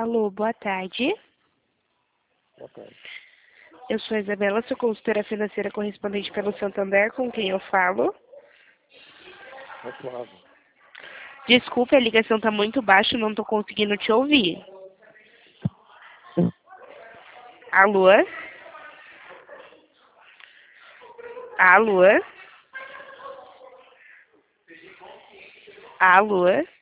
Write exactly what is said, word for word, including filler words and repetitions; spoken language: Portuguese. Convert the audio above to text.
Alô, boa tarde. Boa tarde. Eu sou a Isabela, sou consultora financeira correspondente pelo Santander, com quem eu falo. É Flávio. Desculpe, a ligação está muito baixa, não estou conseguindo te ouvir. Alô? Alô? Alô?